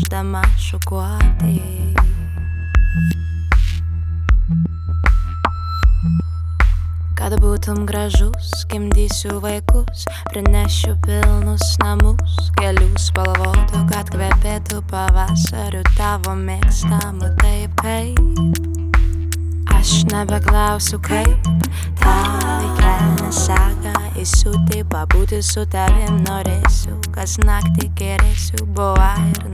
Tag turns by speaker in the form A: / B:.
A: nešdama šukuotį. Kad būtum gražus, gimdysiu vaikus, prinešiu pilnus namus, gėlių spalvotų, kad kvepėtų pavasariu tavo mėgstamu taip kaip. Aš nebeklausiu kaip, tavo kelne seka, įsiūti pabūti su tavim norėsiu, kas naktį kerėsiu, buvo ir